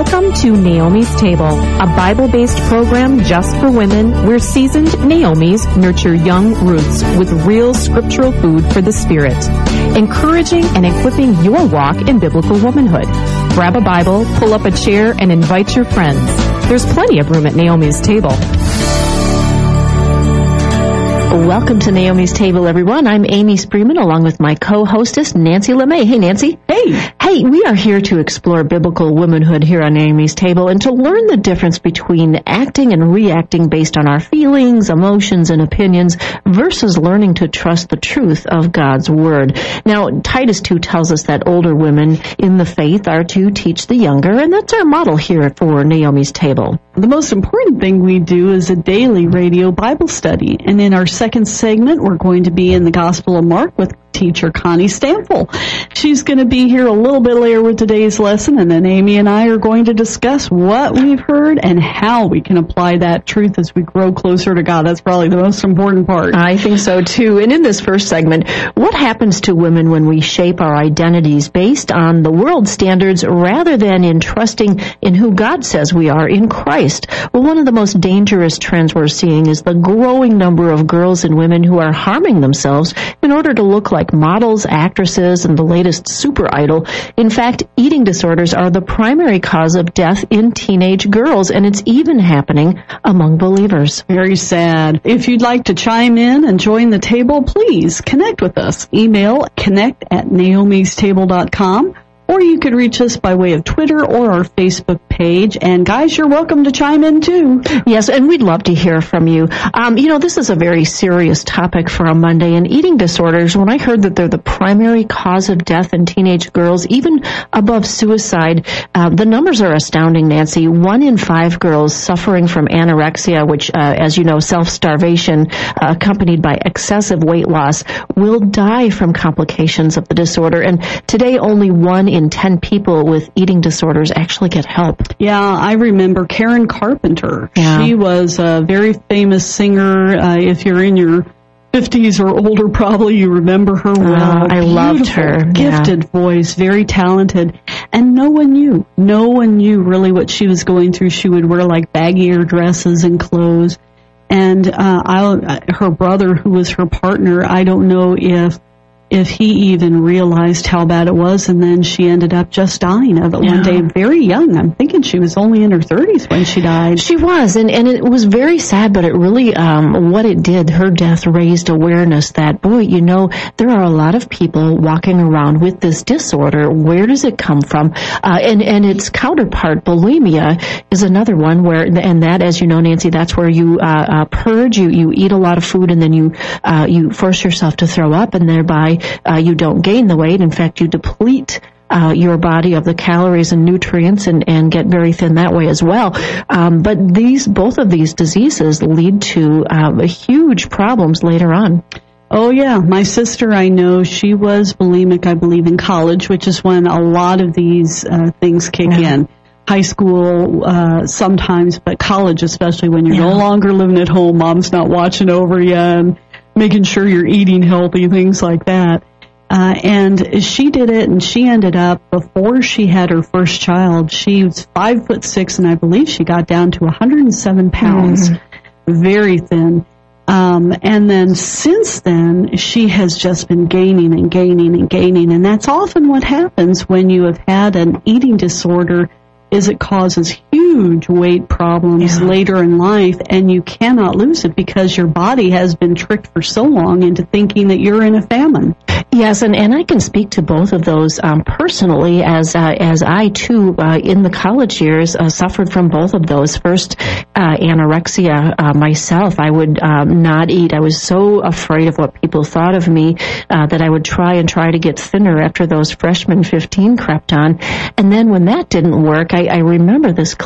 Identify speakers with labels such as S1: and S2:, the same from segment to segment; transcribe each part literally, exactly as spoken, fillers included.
S1: Welcome to Naomi's Table, a Bible-based program just for women where seasoned Naomis nurture young roots with real scriptural food for the spirit, encouraging and equipping your walk in biblical womanhood. Grab a Bible, pull up a chair, and invite your friends. There's plenty of room at Naomi's Table.
S2: Welcome to Naomi's Table, everyone. I'm Amy Spreeman, along with my co-hostess, Nancy LeMay. Hey, Nancy.
S3: Hey.
S2: Hey, we are here to explore biblical womanhood here on Naomi's Table and to learn the difference between acting and reacting based on our feelings, emotions, and opinions versus learning to trust the truth of God's Word. Now, Titus two tells us that older women in the faith are to teach the younger, and that's our model here for Naomi's Table.
S3: The most important thing we do is a daily radio Bible study, and in our second segment, we're going to be in the Gospel of Mark with teacher Connie Stample. She's going to be here a little bit later with today's lesson, and then Amy and I are going to discuss what we've heard and how we can apply that truth as we grow closer to God. That's probably the most important part.
S2: I think so, too. And in this first segment, what happens to women when we shape our identities based on the world standards rather than in trusting in who God says we are in Christ? Well, one of the most dangerous trends we're seeing is the growing number of girls and women who are harming themselves in order to look like models, actresses, and the latest super idol. In fact, eating disorders are the primary cause of death in teenage girls, and it's even happening among believers.
S3: Very sad. If you'd like to chime in and join the table, please connect with us. Email connect at naomis table dot com. Or you could reach us by way of Twitter or our Facebook page. And guys, you're welcome to chime in too.
S2: Yes, and we'd love to hear from you. Um, you know, this is a very serious topic for a Monday. And eating disorders, when I heard that they're the primary cause of death in teenage girls, even above suicide, uh, the numbers are astounding, Nancy. One in five girls suffering from anorexia, which, uh, as you know, self-starvation uh, accompanied by excessive weight loss, will die from complications of the disorder. And today, only one in ten people with eating disorders actually get help.
S3: Yeah, I remember Karen Carpenter.
S2: Yeah.
S3: She was a very famous singer. Uh, if you're in your fifties or older, probably you remember her well.
S2: Uh, I
S3: Beautiful,
S2: loved her.
S3: Gifted
S2: yeah.
S3: voice, very talented. And no one knew. No one knew really what she was going through. She would wear like baggier dresses and clothes. And uh, I, her brother, who was her partner, I don't know if if he even realized how bad it was, and then she ended up just dying of it
S2: yeah.
S3: one day, very young. I'm thinking she was only in her thirties when she died.
S2: She was, and, and it was very sad, but it really, um, what it did, her death raised awareness that, boy, you know, there are a lot of people walking around with this disorder. Where does it come from? Uh, and, and its counterpart, bulimia, is another one where, and that, as you know, Nancy, that's where you uh, uh, purge, you, you eat a lot of food, and then you, uh, you force yourself to throw up, and thereby Uh, you don't gain the weight. In fact, you deplete uh, your body of the calories and nutrients and, and get very thin that way as well. Um, but these, both of these diseases lead to uh, huge problems later on.
S3: Oh, yeah. My sister, I know, she was bulimic, I believe, in college, which is when a lot of these uh, things kick yeah. in. High school uh, sometimes, but college especially, when you're yeah. no longer living at home, mom's not watching over you, and making sure you're eating healthy, things like that. Uh, and she did it, and she ended up, before she had her first child, she was five foot six, and I believe she got down to one hundred seven pounds, mm-hmm. very thin. Um, and then since then, she has just been gaining and gaining and gaining, and that's often what happens when you have had an eating disorder, is it causes huge weight problems yeah. later in life, and you cannot lose it because your body has been tricked for so long into thinking that you're in a famine.
S2: Yes, and, and I can speak to both of those um, personally, as uh, as I too, uh, in the college years, uh, suffered from both of those. First, uh, anorexia uh, myself. I would um, not eat. I was so afraid of what people thought of me uh, that I would try and try to get thinner after those freshman fifteen crept on. And then when that didn't work, I, I remember this clearly.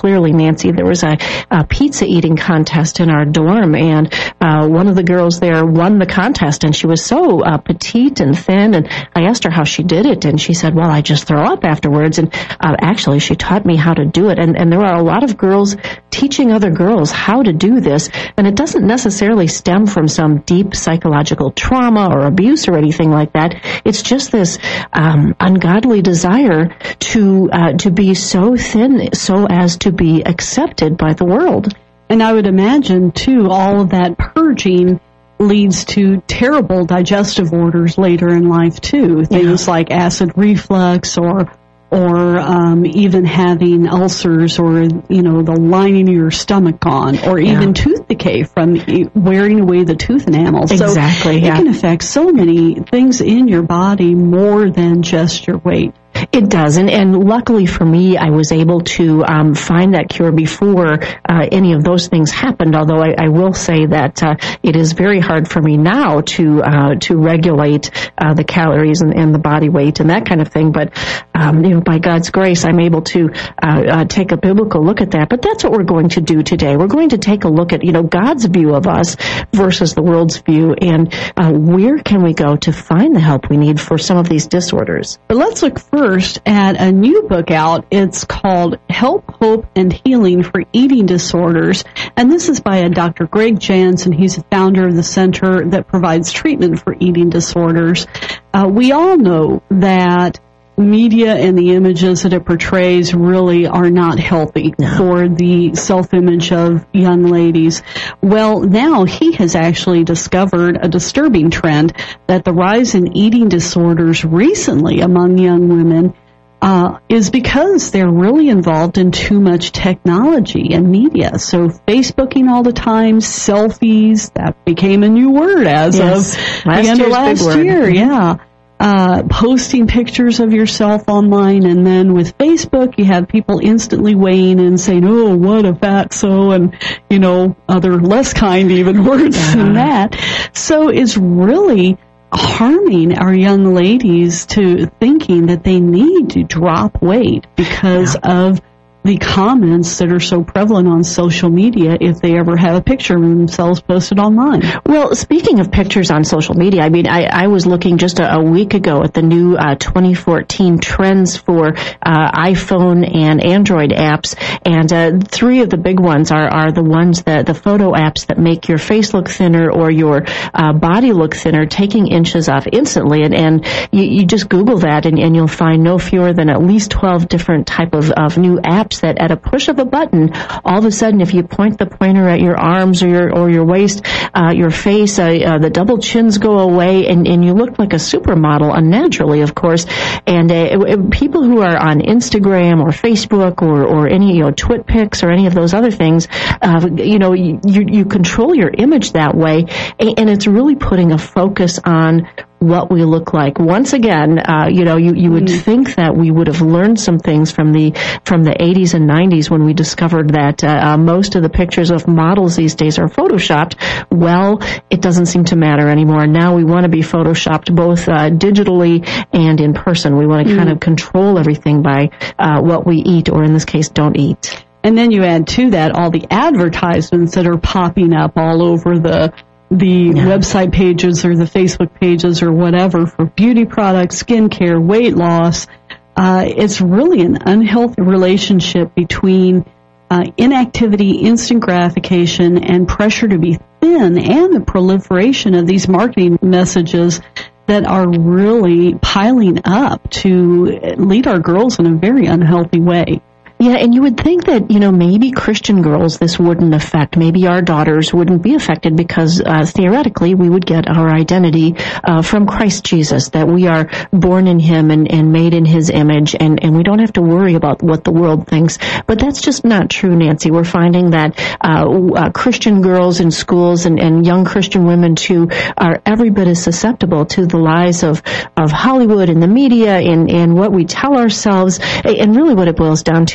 S2: clearly, Nancy. There was a, a pizza eating contest in our dorm, and uh, one of the girls there won the contest, and she was so uh, petite and thin, and I asked her how she did it, and she said, well, I just throw up afterwards, and uh, actually she taught me how to do it, and, and there are a lot of girls teaching other girls how to do this, and it doesn't necessarily stem from some deep psychological trauma or abuse or anything like that. It's just this um, ungodly desire to uh, to be so thin so as to be accepted by the world.
S3: And I would imagine, too, all of that purging leads to terrible digestive orders later in life, too. Things yeah. like acid reflux or or um, even having ulcers or, you know, the lining of your stomach gone, or yeah. even tooth decay from wearing away the tooth enamel.
S2: Exactly,
S3: so
S2: yeah.
S3: it can affect so many things in your body more than just your weight.
S2: It does, and, and luckily for me, I was able to um, find that cure before uh, any of those things happened. Although I, I will say that uh, it is very hard for me now to uh, to regulate uh, the calories and, and the body weight and that kind of thing. But um, you know, by God's grace, I'm able to uh, uh, take a biblical look at that. But that's what we're going to do today. We're going to take a look at you know God's view of us versus the world's view, and uh, where can we go to find the help we need for some of these disorders.
S3: But let's look first. First at a new book out. It's called Help, Hope, and Healing for Eating Disorders. And this is by a Doctor Greg Jansen. He's the founder of the center that provides treatment for eating disorders. Uh, we all know that media and the images that it portrays really are not healthy no. for the self-image of young ladies. Well, now he has actually discovered a disturbing trend that the rise in eating disorders recently among young women uh, is because they're really involved in too much technology and media. So Facebooking all the time, selfies, that became a new word as
S2: yes.
S3: of
S2: last
S3: the end of last year. Yeah. Uh, posting pictures of yourself online, and then with Facebook, you have people instantly weighing in saying, oh, what a fatso, and, you know, other less kind even words yeah. than that. So it's really harming our young ladies to thinking that they need to drop weight because yeah. of the comments that are so prevalent on social media if they ever have a picture of themselves posted online.
S2: Well, speaking of pictures on social media, I mean, I, I was looking just a, a week ago at the new uh, twenty fourteen trends for uh, iPhone and Android apps, and uh, three of the big ones are, are the ones that the photo apps that make your face look thinner or your uh, body look thinner, taking inches off instantly. And, and you, you just Google that, and, and you'll find no fewer than at least twelve different type of, of new apps that at a push of a button, all of a sudden, if you point the pointer at your arms or your or your waist, uh, your face, uh, uh, the double chins go away, and, and you look like a supermodel, unnaturally, of course. And uh, it, it, people who are on Instagram or Facebook or, or any, you know, TwitPics or any of those other things, uh, you know, you, you control your image that way, and, and it's really putting a focus on what we look like. Once again, uh, you know, you, you would mm. think that we would have learned some things from the from the eighties and nineties when we discovered that uh, uh, most of the pictures of models these days are photoshopped. Well, it doesn't seem to matter anymore. Now we want to be photoshopped both uh, digitally and in person. We want to mm. kind of control everything by uh, what we eat, or in this case, don't eat.
S3: And then you add to that all the advertisements that are popping up all over the the yeah. website pages or the Facebook pages or whatever for beauty products, skincare, weight loss. Uh, it's really an unhealthy relationship between uh, inactivity, instant gratification, and pressure to be thin, and the proliferation of these marketing messages that are really piling up to lead our girls in a very unhealthy way.
S2: Yeah, and you would think that, you know, maybe Christian girls this wouldn't affect. Maybe our daughters wouldn't be affected because uh, theoretically we would get our identity uh, from Christ Jesus, that we are born in Him and, and made in His image, and, and we don't have to worry about what the world thinks. But that's just not true, Nancy. We're finding that uh, uh, Christian girls in schools and, and young Christian women, too, are every bit as susceptible to the lies of, of Hollywood and the media and, and what we tell ourselves. And really what it boils down to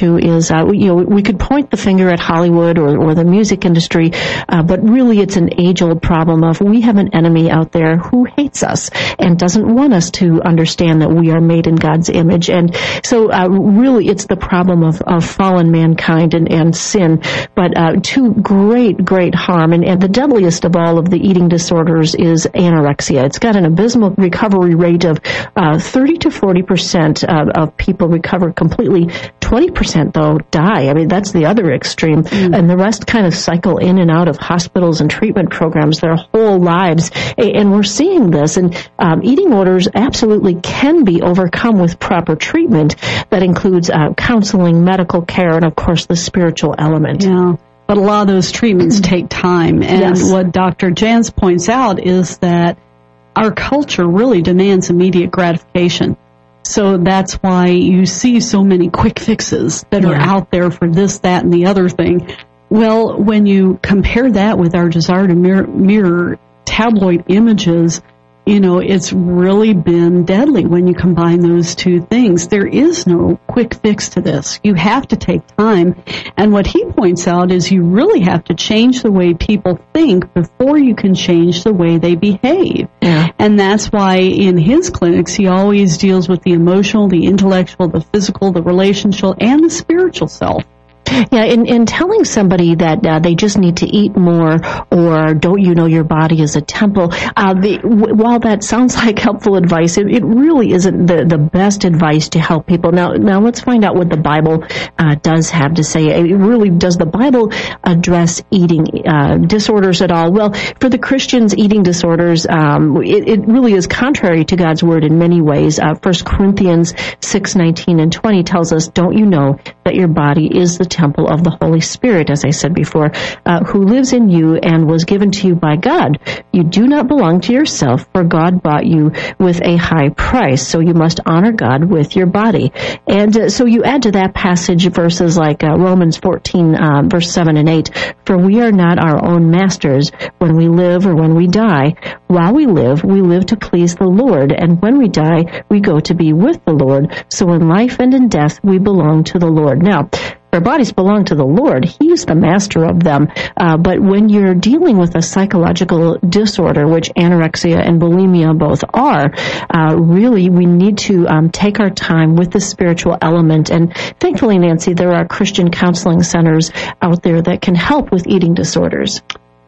S2: to is, uh, you know, we could point the finger at Hollywood or, or the music industry, uh, but really it's an age-old problem of we have an enemy out there who hates us and doesn't want us to understand that we are made in God's image. And so uh, really it's the problem of, of fallen mankind and, and sin, but uh, to great, great harm. And, and the deadliest of all of the eating disorders is anorexia. It's got an abysmal recovery rate of uh, thirty to forty percent uh, of people recover completely. twenty percent, though, die. I mean, that's the other extreme. Mm. And the rest kind of cycle in and out of hospitals and treatment programs their whole lives. And we're seeing this. And um, eating disorders absolutely can be overcome with proper treatment that includes uh, counseling, medical care, and, of course, the spiritual element.
S3: Yeah. But a lot of those treatments take time. And yes. What Doctor Jans points out is that our culture really demands immediate gratification. So that's why you see so many quick fixes that yeah. are out there for this, that, and the other thing. Well, when you compare that with our desire to mirror, mirror tabloid images, you know, it's really been deadly when you combine those two things. There is no quick fix to this. You have to take time. And what he points out is you really have to change the way people think before you can change the way they behave. Yeah. And that's why in his clinics, he always deals with the emotional, the intellectual, the physical, the relational, and the spiritual self.
S2: Yeah, in, in telling somebody that uh, they just need to eat more, or don't you know your body is a temple, uh, the, w- while that sounds like helpful advice, it, it really isn't the, the best advice to help people. Now, now let's find out what the Bible uh, does have to say. It really, does the Bible address eating uh, disorders at all? Well, for the Christians, eating disorders, um, it, it really is contrary to God's word in many ways. Uh, First Corinthians six nineteen and twenty tells us, don't you know that your body is the temple of the Holy Spirit, as I said before, uh, who lives in you and was given to you by God. You do not belong to yourself, for God bought you with a high price. So you must honor God with your body. And uh, so you add to that passage verses like uh, Romans fourteen, uh, verse seven and eight, for we are not our own masters when we live or when we die. While we live, we live to please the Lord, and when we die, we go to be with the Lord. So in life and in death, we belong to the Lord. Now, our bodies belong to the Lord. He's the master of them. Uh, but when you're dealing with a psychological disorder, which anorexia and bulimia both are, uh, really we need to um, take our time with the spiritual element. And thankfully, Nancy, there are Christian counseling centers out there that can help with eating disorders.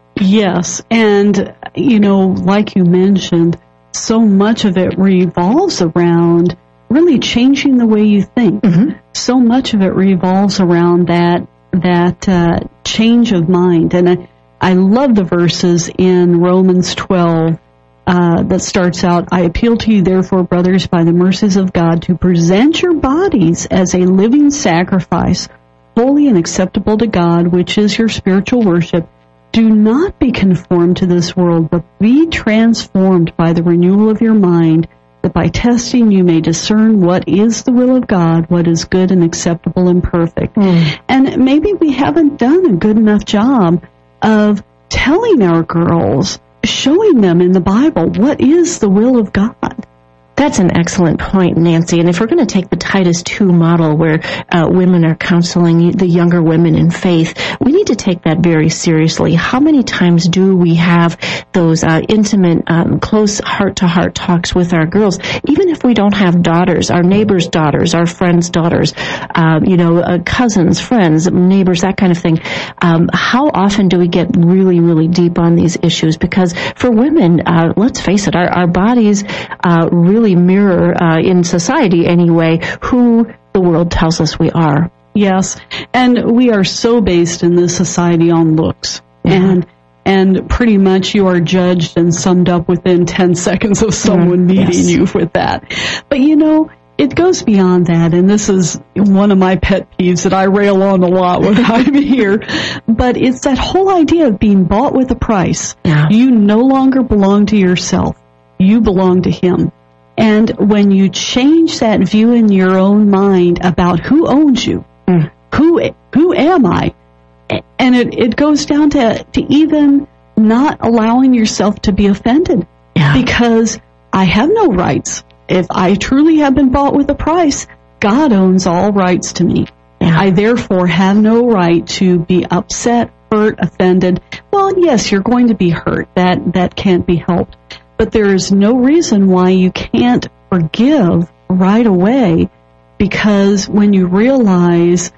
S3: Yes. And, you know, like you mentioned, so much of it revolves around really changing the way you think. Mm-hmm. So much of it revolves around that that uh, change of mind. And I, I love the verses in Romans twelve uh, that starts out, I appeal to you, therefore, brothers, by the mercies of God, to present your bodies as a living sacrifice, holy and acceptable to God, which is your spiritual worship. Do not be conformed to this world, but be transformed by the renewal of your mind, that by testing you may discern what is the will of God, what is good and acceptable and perfect. Mm. And maybe we haven't done a good enough job of telling our girls, showing them in the Bible, what is the will of God.
S2: That's an excellent point, Nancy. And if we're going to take the Titus two model where uh, women are counseling the younger women in faith, we need to take that very seriously. How many times do we have those uh, intimate, um, close heart-to-heart talks with our girls, even if we don't have daughters, our neighbors' daughters, our friends' daughters, uh, you know, uh, cousins, friends, neighbors, that kind of thing. Um, how often do we get really, really deep on these issues? Because for women, uh, let's face it, our, our bodies uh, really mirror uh, in society anyway who the world tells us we are.
S3: Yes, and we are so based in this society on looks, yeah. and and pretty much you are judged and summed up within ten seconds of someone mm, meeting yes. you with that. But you know, it goes beyond that, and this is one of my pet peeves that I rail on a lot when I'm here, but it's that whole idea of being bought with a price. Yeah. You no longer belong to yourself. You belong to Him. And when you change that view in your own mind about who owns you, mm. who who am I, and it, it goes down to, to even not allowing yourself to be offended, yeah. because I have no rights. If I truly have been bought with a price, God owns all rights to me.
S2: Yeah.
S3: I therefore have no right to be upset, hurt, offended. Well, yes, you're going to be hurt. That that can't be helped. But there is no reason why you can't forgive right away, because when you realize,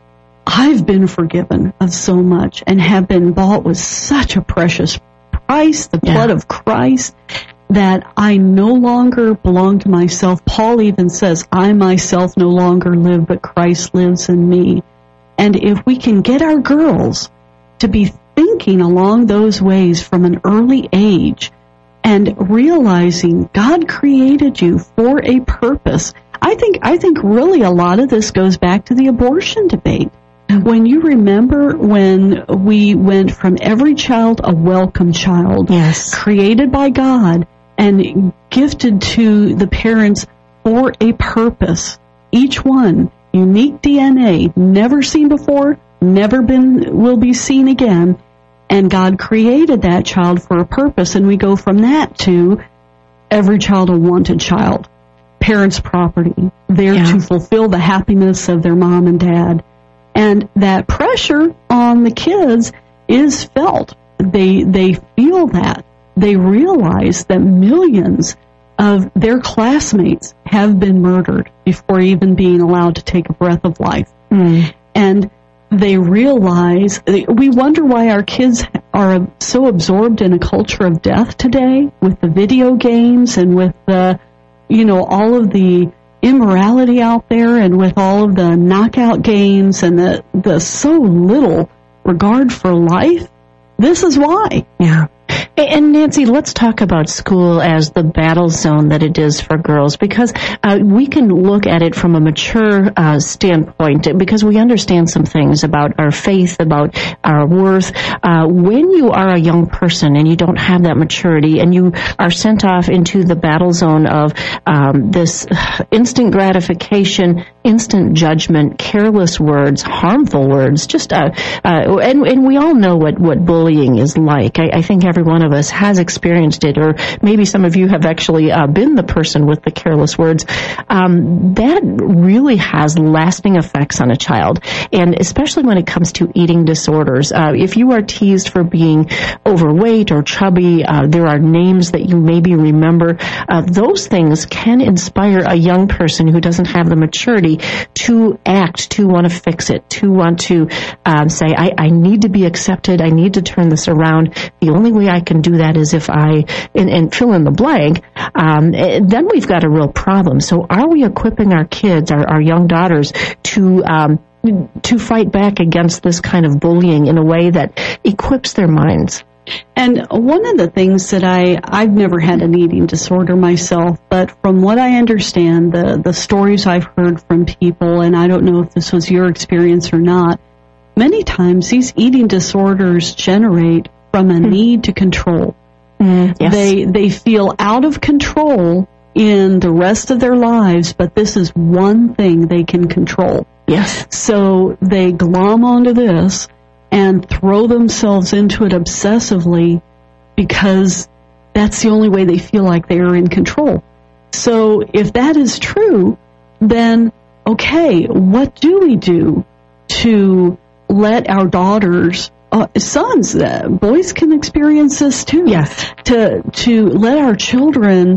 S3: I've been forgiven of so much and have been bought with such a precious price, the blood yeah. of Christ, that I no longer belong to myself. Paul even says, I myself no longer live, but Christ lives in me. And if we can get our girls to be thinking along those ways from an early age and realizing God created you for a purpose. I think, I think really a lot of this goes back to the abortion debate. When you remember when we went from every child a welcome child,
S2: yes.
S3: created by God and gifted to the parents for a purpose, each one unique D N A, never seen before, never been, will be seen again, and God created that child for a purpose, and we go from that to every child a wanted child, parents' property, there yeah. to fulfill the happiness of their mom and dad. And that pressure on the kids is felt. They they feel that. They realize that millions of their classmates have been murdered before even being allowed to take a breath of life.
S2: Mm.
S3: And they realize, we wonder why our kids are so absorbed in a culture of death today with the video games and with the, you know, all of the immorality out there and with all of the knockout games and the, the so little regard for life. This is why.
S2: Yeah. And Nancy, let's talk about school as the battle zone that it is for girls, because uh, we can look at it from a mature uh, standpoint, because we understand some things about our faith, about our worth. Uh, when you are a young person and you don't have that maturity and you are sent off into the battle zone of um, this instant gratification, instant judgment, careless words, harmful words, just uh, uh, and, and we all know what, what bullying is like. I, I think every one of us has experienced it, or maybe some of you have actually uh, been the person with the careless words. Um, that really has lasting effects on a child, and especially when it comes to eating disorders. Uh, if you are teased for being overweight or chubby, uh, there are names that you maybe remember. Uh, those things can inspire a young person who doesn't have the maturity to act, to want to fix it, to want to um, say, I, I need to be accepted, I need to turn this around. The only way I can do that is if I, and, and fill in the blank, um, then we've got a real problem. So are we equipping our kids, our, our young daughters, to um, to fight back against this kind of bullying in a way that equips their minds?
S3: And one of the things that I, I've never had an eating disorder myself, but from what I understand, the, the stories I've heard from people, and I don't know if this was your experience or not, many times these eating disorders generate from a need to control.
S2: Mm, yes.
S3: They they feel out of control in the rest of their lives, but this is one thing they can control.
S2: Yes.
S3: So they glom onto this and throw themselves into it obsessively because that's the only way they feel like they are in control. So if that is true, then okay, what do we do to let our daughters Uh, sons, uh, boys can experience this too.
S2: Yes.
S3: To to let our children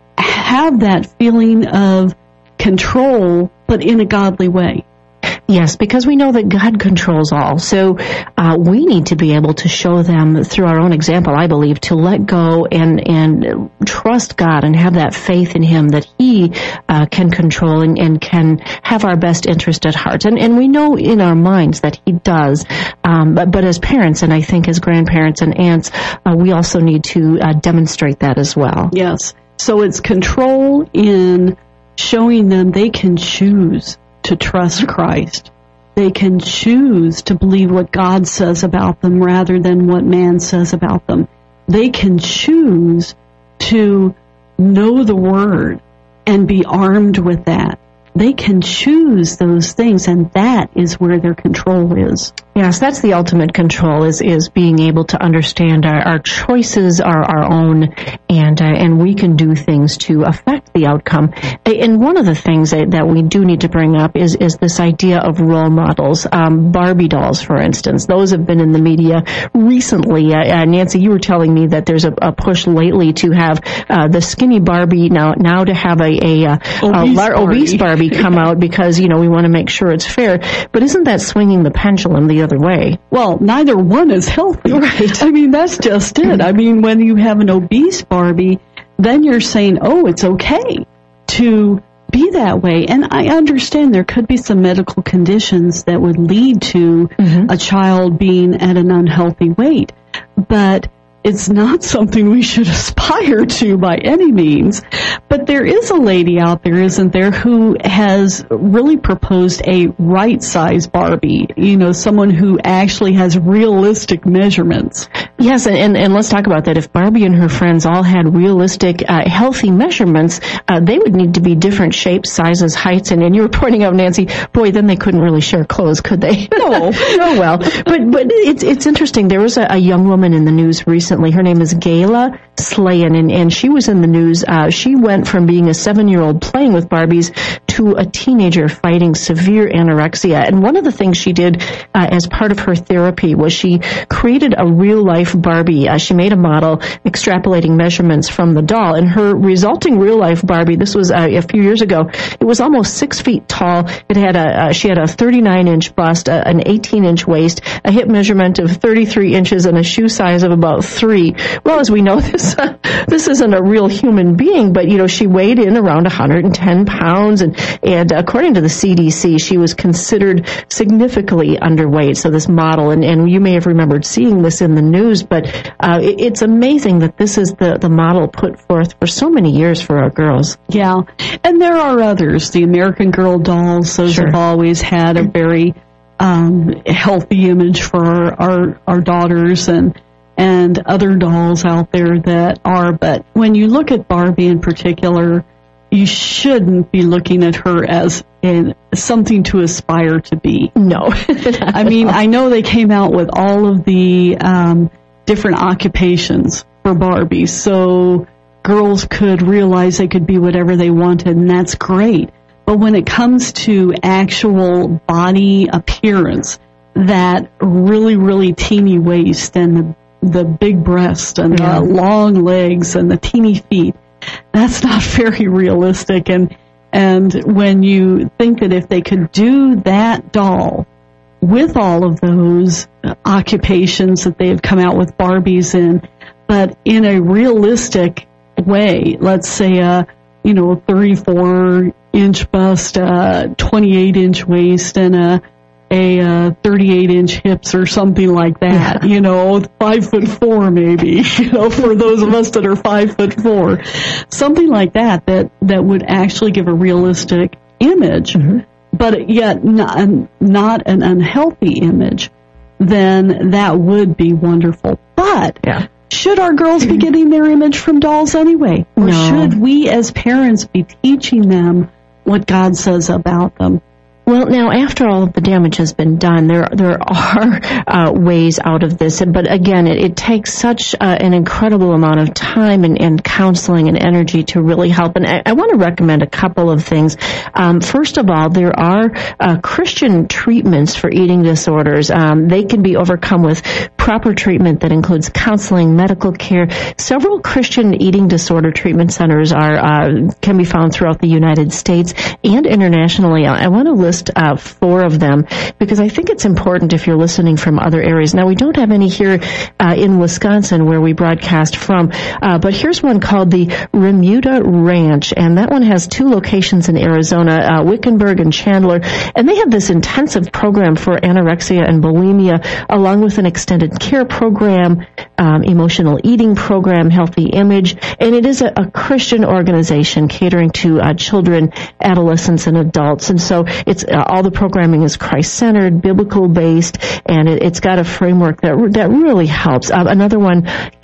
S3: have that feeling of control, but in a godly way.
S2: Yes, because we know that God controls all. So uh, we need to be able to show them through our own example, I believe, to let go and and trust God and have that faith in Him that He uh, can control and, and can have our best interest at heart. And and we know in our minds that He does. Um, but, but as parents, and I think as grandparents and aunts, uh, we also need to uh, demonstrate that as well.
S3: Yes. So it's control in showing them they can choose to trust Christ. They can choose to believe what God says about them rather than what man says about them. They can choose to know the Word and be armed with that. They can choose those things, and that is where their control is.
S2: Yes, that's the ultimate control, is is being able to understand our, our choices are our own, and uh, and we can do things to affect the outcome. And one of the things that, that we do need to bring up is is this idea of role models. Um, Barbie dolls, for instance, those have been in the media recently. Uh, uh, Nancy, you were telling me that there's a, a push lately to have uh, the skinny Barbie now now to have a a, a,
S3: obese,
S2: a lar-
S3: Barbie.
S2: obese Barbie come out, because you know we want to make sure it's fair. But isn't that swinging the pendulum the other way?
S3: Well, neither one is healthy.
S2: Right.
S3: I mean, that's just it. I mean, when you have an obese Barbie, then you're saying, oh, it's okay to be that way. And I understand there could be some medical conditions that would lead to mm-hmm. a child being at an unhealthy weight. But it's not something we should aspire to by any means. But there is a lady out there, isn't there, who has really proposed a right-size Barbie, you know, someone who actually has realistic measurements.
S2: Yes, and, and let's talk about that. If Barbie and her friends all had realistic, uh, healthy measurements, uh, they would need to be different shapes, sizes, heights, and, and you were pointing out, Nancy, boy, then they couldn't really share clothes, could they?
S3: No.
S2: Oh, well. But but it's it's interesting. There was a, a young woman in the news recently. Her name is Gayla Slayan, and, and she was in the news. Uh, she went from being a seven-year-old playing with Barbies to a teenager fighting severe anorexia. And one of the things she did uh, as part of her therapy was she created a real-life Barbie. Uh, she made a model extrapolating measurements from the doll, and her resulting real-life Barbie, this was uh, a few years ago, it was almost six feet tall. It had a uh, she had a thirty-nine inch bust, uh, an eighteen inch waist, a hip measurement of thirty-three inches, and a shoe size of about three. Well, as we know, this uh, this isn't a real human being, but you know, she weighed in around one hundred ten pounds, and and according to the C D C, she was considered significantly underweight. So this model, and, and you may have remembered seeing this in the news, but uh, it, it's amazing that this is the the model put forth for so many years for our girls.
S3: Yeah, and there are others. The American Girl dolls, those
S2: Sure.
S3: have always had a very um, healthy image for our, our our daughters, and and other dolls out there that are. But when you look at Barbie in particular, you shouldn't be looking at her as in something to aspire to be.
S2: No.
S3: I mean, I know they came out with all of the um, different occupations for Barbie, so girls could realize they could be whatever they wanted, and that's great. But when it comes to actual body appearance, that really, really teeny waist and the, the big breast and
S2: Yeah.
S3: the long legs and the teeny feet, that's not very realistic. And and when you think that if they could do that doll with all of those occupations that they have come out with Barbies in, but in a realistic way, let's say a you know thirty-four inch bust, a twenty-eight inch waist, and a a uh, thirty-eight inch hips or something like that, you know, five foot four maybe, you know, for those of us that are five foot four, something like that, that, that would actually give a realistic image, mm-hmm. but yet not, not an unhealthy image, then that would be wonderful. But
S2: Yeah.
S3: should our girls be getting their image from dolls anyway? Or
S2: No.
S3: should we as parents be teaching them what God says about them?
S2: Well, now, after all of the damage has been done, there there are uh, ways out of this. But again, it, it takes such uh, an incredible amount of time and, and counseling and energy to really help. And I, I want to recommend a couple of things. Um, first of all, there are uh, Christian treatments for eating disorders. Um, they can be overcome with proper treatment that includes counseling, medical care. Several Christian eating disorder treatment centers are uh, can be found throughout the United States and internationally. I want to list Uh, four of them, because I think it's important if you're listening from other areas. Now, we don't have any here uh, in Wisconsin where we broadcast from, uh, but here's one called the Remuda Ranch, and that one has two locations in Arizona, uh, Wickenburg and Chandler, and they have this intensive program for anorexia and bulimia, along with an extended care program, um, emotional eating program, healthy image, and it is a, a Christian organization catering to uh, children, adolescents, and adults, and so it's uh, all the programming is Christ-centered, biblical-based, and it, it's got a framework that that really helps. Uh, another one,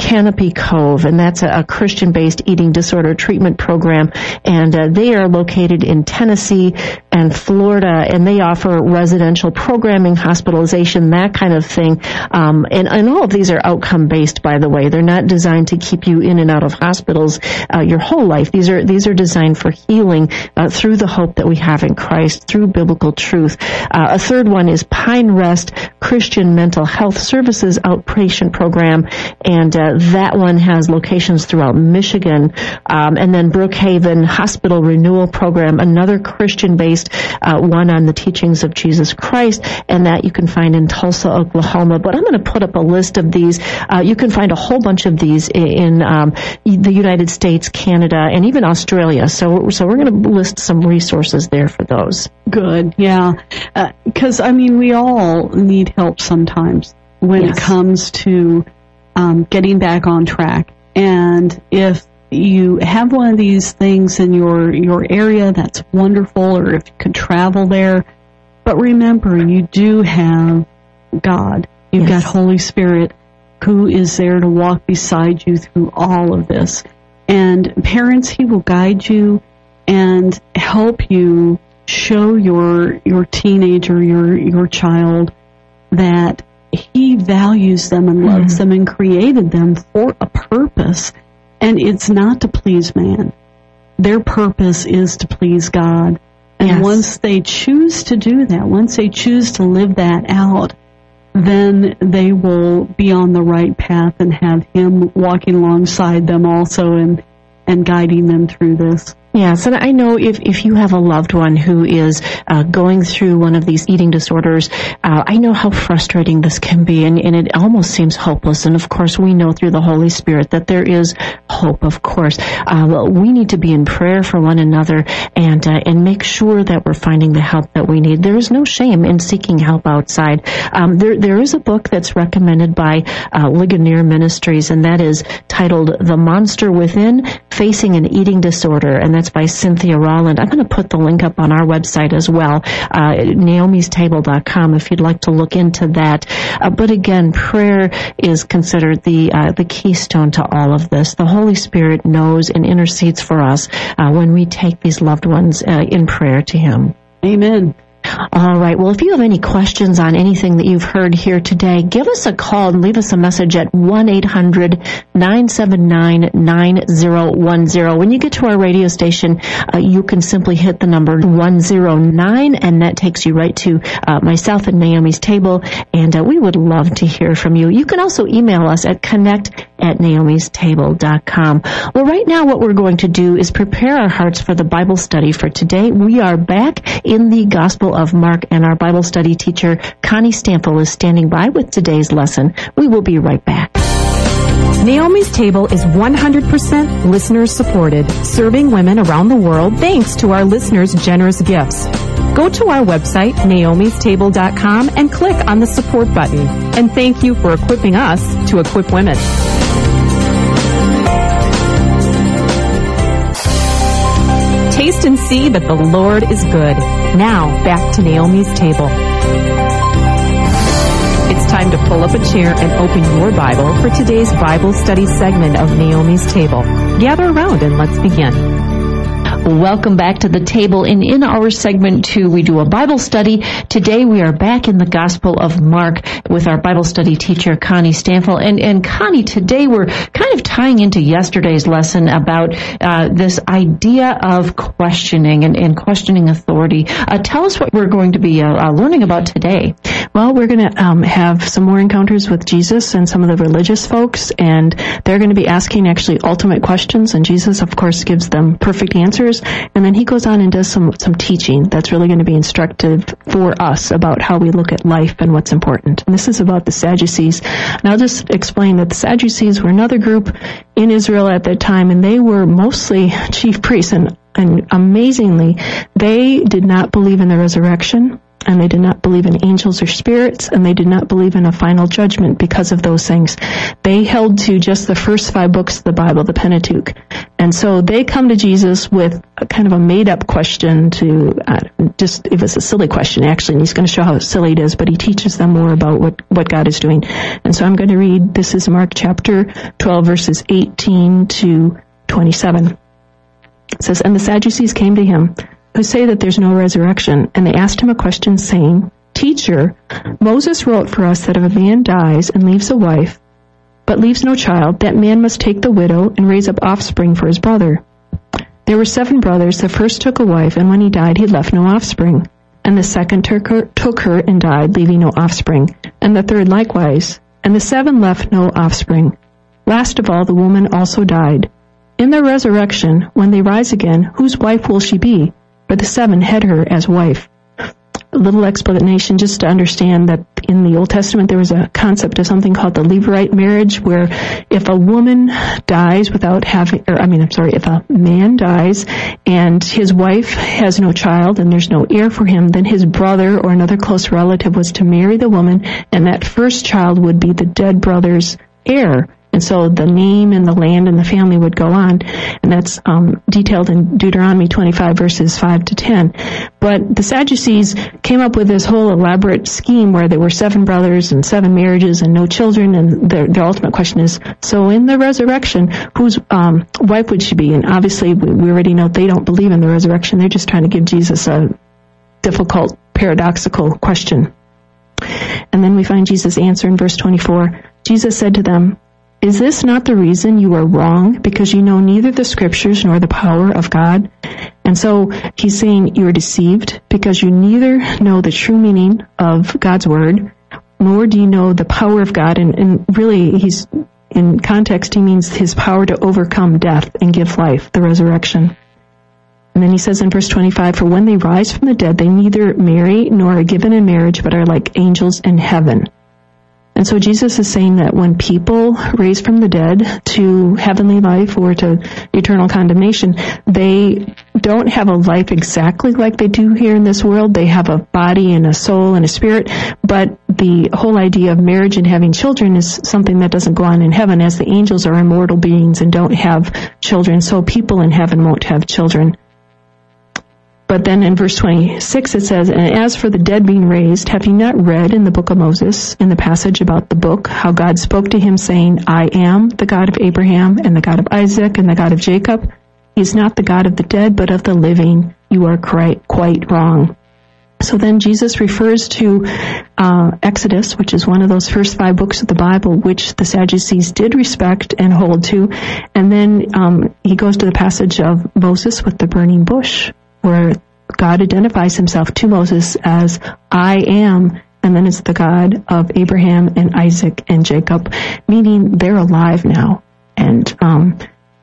S2: Canopy Cove, and that's a, a Christian-based eating disorder treatment program, and uh, they are located in Tennessee and Florida, and they offer residential programming, hospitalization, that kind of thing. Um, and, and all of these are outcome-based, by the way. They're not designed to keep you in and out of hospitals uh, your whole life. These are these are designed for healing uh, through the hope that we have in Christ, through biblical truth. Uh, a third one is Pine Rest Christian Mental Health Services Outpatient Program, and uh, that one has locations throughout Michigan. Um, and then Brookhaven Hospital Renewal Program, another Christian-based uh, one on the teachings of Jesus Christ, and that you can find in Tulsa, Oklahoma. But I'm going to put up a list of these. Uh, you can find a whole bunch of these in, in um, the United States, Canada, and even Australia. So, so we're going to list some resources there for those.
S3: Good, yeah. Because, uh, I mean, we all need help sometimes when yes. it comes to um, getting back on track. And if you have one of these things in your, your area, that's wonderful, or if you could travel there. But remember, you do have God. You've yes. got Holy Spirit who is there to walk beside you through all of this. And parents, He will guide you and help you show your your teenager, your your child, that He values them and loves mm-hmm. them and created them for a purpose. And it's not to please man. Their purpose is to please God. And yes. once they choose to do that, once they choose to live that out, then they will be on the right path and have Him walking alongside them also and, and guiding them through this.
S2: Yes, and I know if, if you have a loved one who is uh, going through one of these eating disorders, uh, I know how frustrating this can be, and, and it almost seems hopeless. And of course, we know through the Holy Spirit that there is hope, of course. Uh, we need to be in prayer for one another and uh, and make sure that we're finding the help that we need. There is no shame in seeking help outside. Um, there There is a book that's recommended by uh, Ligonier Ministries, and that is titled The Monster Within, Facing an Eating Disorder, and that's by Cynthia Rowland. I'm going to put the link up on our website as well, uh, naomis table dot com, if you'd like to look into that. Uh, but again, prayer is considered the uh, the keystone to all of this. The Holy Spirit knows and intercedes for us uh, when we take these loved ones uh, in prayer to Him.
S3: Amen.
S2: All right. Well, if you have any questions on anything that you've heard here today, give us a call and leave us a message at one eight hundred nine seven nine nine zero one zero. When you get to our radio station, uh, you can simply hit the number one zero nine, and that takes you right to uh, myself and Naomi's Table, and uh, we would love to hear from you. You can also email us at connect at naomis table dot com. Well, right now what we're going to do is prepare our hearts for the Bible study for today. We are back in the Gospel of Mark, and our Bible study teacher, Connie Stample, is standing by with today's lesson. We will be right back.
S1: Naomi's Table is one hundred percent listener supported, serving women around the world thanks to our listeners' generous gifts. Go to our website, naomis table dot com, and click on the support button. And thank you for equipping us to equip women. Taste and see that the Lord is good. Now, back to Naomi's Table. It's time to pull up a chair and open your Bible for today's Bible study segment of Naomi's Table. Gather around and let's begin.
S2: Welcome back to the table. And in our segment two, we do a Bible study. Today we are back in the Gospel of Mark with our Bible study teacher, Connie Stample. And, and Connie, today we're kind of tying into yesterday's lesson about uh, this idea of questioning and, and questioning authority. Uh, tell us what we're going to be uh, learning about today.
S4: Well, we're going to um, have some more encounters with Jesus and some of the religious folks, and they're going to be asking actually ultimate questions, and Jesus, of course, gives them perfect answers. And then he goes on and does some, some teaching that's really going to be instructive for us about how we look at life and what's important. And this is about the Sadducees. And I'll just explain that the Sadducees were another group in Israel at that time, and they were mostly chief priests. And, and amazingly, they did not believe in the resurrection. and they did not believe in angels or spirits, and they did not believe in a final judgment because of those things. They held to just the first five books of the Bible, the Pentateuch. And so they come to Jesus with a kind of a made-up question to, uh, just, it was a silly question actually, and he's going to show how silly it is, but he teaches them more about what, what God is doing. And so I'm going to read, this is Mark chapter twelve, verses eighteen to twenty-seven. It says, "And the Sadducees came to him, who say that there's no resurrection, and they asked him a question, saying, 'Teacher, Moses wrote for us that if a man dies and leaves a wife, but leaves no child, that man must take the widow and raise up offspring for his brother. There were seven brothers. The first took a wife, and when he died, he left no offspring. And the second took her, took her and died, leaving no offspring. And the third likewise. And the seven left no offspring. Last of all, the woman also died. In the resurrection, when they rise again, whose wife will she be? For the seven had her as wife.'" A little explanation just to understand that in the Old Testament there was a concept of something called the Levirate marriage, where if a woman dies without having, or I mean, I'm sorry, if a man dies and his wife has no child and there's no heir for him, then his brother or another close relative was to marry the woman, and that first child would be the dead brother's heir. And so the name and the land and the family would go on. And that's um, detailed in Deuteronomy twenty-five, verses five to ten. But the Sadducees came up with this whole elaborate scheme where there were seven brothers and seven marriages and no children. And their, their ultimate question is, so in the resurrection, whose um, wife would she be? And obviously, we, we already know they don't believe in the resurrection. They're just trying to give Jesus a difficult, paradoxical question. And then we find Jesus' answer in verse twenty-four. Jesus said to them, "Is this not the reason you are wrong, because you know neither the Scriptures nor the power of God?" And so he's saying you are deceived because you neither know the true meaning of God's Word, nor do you know the power of God. And, and really, he's in context, he means his power to overcome death and give life, the resurrection. And then he says in verse twenty-five, "For when they rise from the dead, they neither marry nor are given in marriage, but are like angels in heaven." And so Jesus is saying that when people raise from the dead to heavenly life or to eternal condemnation, they don't have a life exactly like they do here in this world. They have a body and a soul and a spirit, but the whole idea of marriage and having children is something that doesn't go on in heaven, as the angels are immortal beings and don't have children, so people in heaven won't have children. But then in verse twenty-six it says, "And as for the dead being raised, have you not read in the book of Moses, in the passage about the book, how God spoke to him saying, 'I am the God of Abraham and the God of Isaac and the God of Jacob'? He is not the God of the dead, but of the living. You are quite, quite wrong." So then Jesus refers to uh, Exodus, which is one of those first five books of the Bible, which the Sadducees did respect and hold to. And then um, he goes to the passage of Moses with the burning bush, where God identifies himself to Moses as "I am," and then it's the God of Abraham and Isaac and Jacob, meaning they're alive now. And um,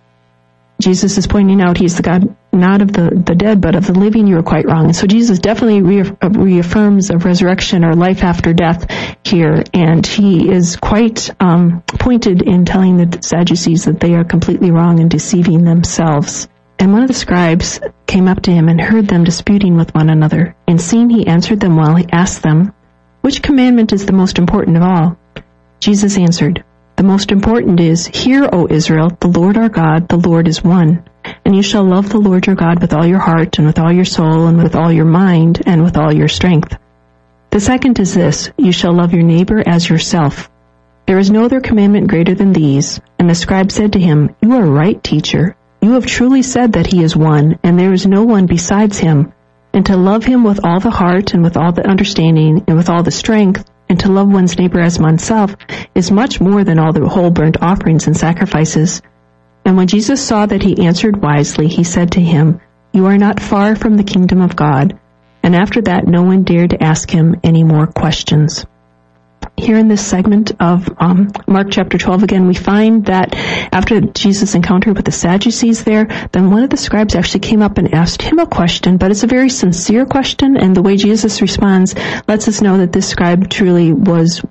S4: Jesus is pointing out he's the God not of the, the dead, but of the living. You are quite wrong. And so Jesus definitely reaff- reaffirms of resurrection or life after death here, and he is quite um, pointed in telling the Sadducees that they are completely wrong and deceiving themselves. And one of the scribes came up to him and heard them disputing with one another. And seeing he answered them well, he asked them, "Which commandment is the most important of all?" Jesus answered, "The most important is, 'Hear, O Israel, the Lord our God, the Lord is one. And you shall love the Lord your God with all your heart and with all your soul and with all your mind and with all your strength. The second is this, you shall love your neighbor as yourself. There is no other commandment greater than these." And the scribe said to him, "You are right, teacher. You have truly said that he is one, and there is no one besides him. And to love him with all the heart and with all the understanding and with all the strength, and to love one's neighbor as oneself, is much more than all the whole burnt offerings and sacrifices." And when Jesus saw that he answered wisely, he said to him, "You are not far from the kingdom of God." And after that, no one dared to ask him any more questions. Here in this segment of um, Mark chapter twelve, again, we find that after Jesus encountered with the Sadducees there, then one of the scribes actually came up and asked him a question, but it's a very sincere question, and the way Jesus responds lets us know that this scribe truly was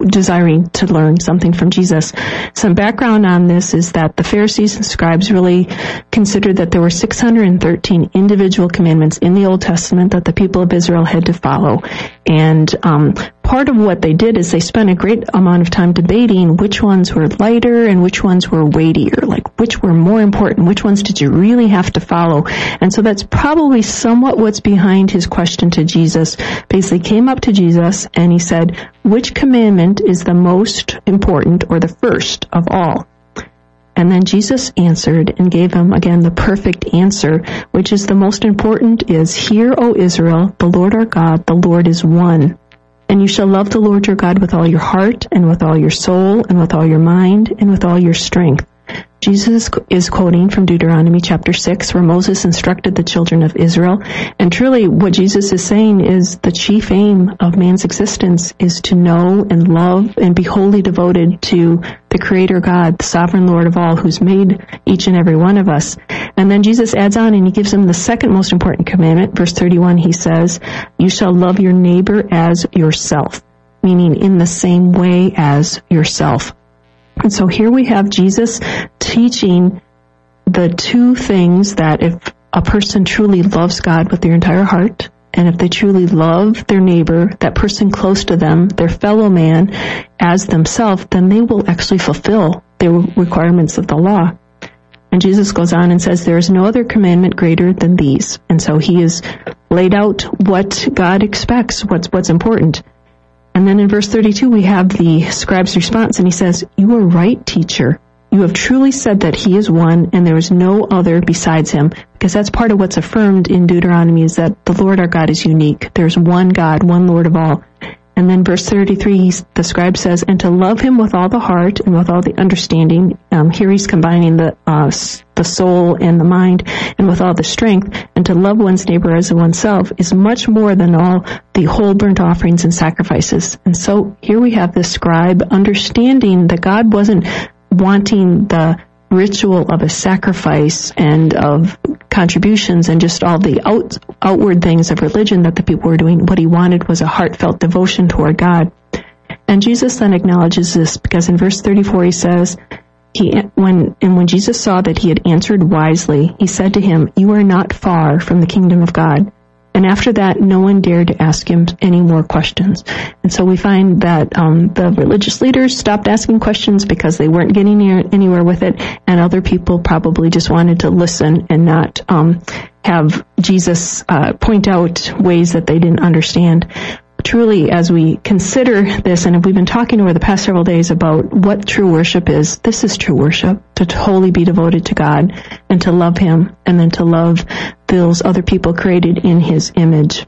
S4: desiring to learn something from Jesus. Some background on this is that the Pharisees and scribes really considered that there were six hundred thirteen individual commandments in the Old Testament that the people of Israel had to follow. And um, part of what they did is they spent a great amount of time debating which ones were lighter and which ones were weightier, like which were more important, which ones did you really have to follow. And so that's probably somewhat what's behind his question to Jesus. Basically came up to Jesus and he said, which commandment is the most important or the first of all? And then Jesus answered and gave him again the perfect answer, which is the most important is, Hear, O Israel, the Lord our God, the Lord is one. And you shall love the Lord your God with all your heart and with all your soul and with all your mind and with all your strength. Jesus is quoting from Deuteronomy chapter six, where Moses instructed the children of Israel. And truly what Jesus is saying is the chief aim of man's existence is to know and love and be wholly devoted to the Creator God, the sovereign Lord of all, who's made each and every one of us. And then Jesus adds on and he gives them the second most important commandment. Verse thirty-one, he says, you shall love your neighbor as yourself, meaning in the same way as yourself. And so here we have Jesus teaching the two things that if a person truly loves God with their entire heart, and if they truly love their neighbor, that person close to them, their fellow man, as themselves, then they will actually fulfill the requirements of the law. And Jesus goes on and says, there is no other commandment greater than these. And so he has laid out what God expects, what's what's important. And then in verse thirty-two, we have the scribe's response, and he says, you are right, teacher. You have truly said that he is one, and there is no other besides him. Because that's part of what's affirmed in Deuteronomy is that the Lord our God is unique. There's one God, one Lord of all. And then verse thirty-three, the scribe says, and to love him with all the heart and with all the understanding. Um, here he's combining the uh, the soul and the mind and with all the strength. And to love one's neighbor as oneself is much more than all the whole burnt offerings and sacrifices. And so here we have this scribe understanding that God wasn't wanting the ritual of a sacrifice and of contributions and just all the out, outward things of religion that the people were doing. What he wanted was a heartfelt devotion toward God. And Jesus then acknowledges this because in verse thirty-four he says, he, when, and when Jesus saw that he had answered wisely, he said to him, you are not far from the kingdom of God. And after that, no one dared to ask him any more questions. And so we find that um, the religious leaders stopped asking questions because they weren't getting near, anywhere with it, and other people probably just wanted to listen and not um, have Jesus uh, point out ways that they didn't understand. Truly, as we consider this, and we've been talking over the past several days about what true worship is, this is true worship, to wholly be devoted to God and to love him, and then to love those other people created in his image.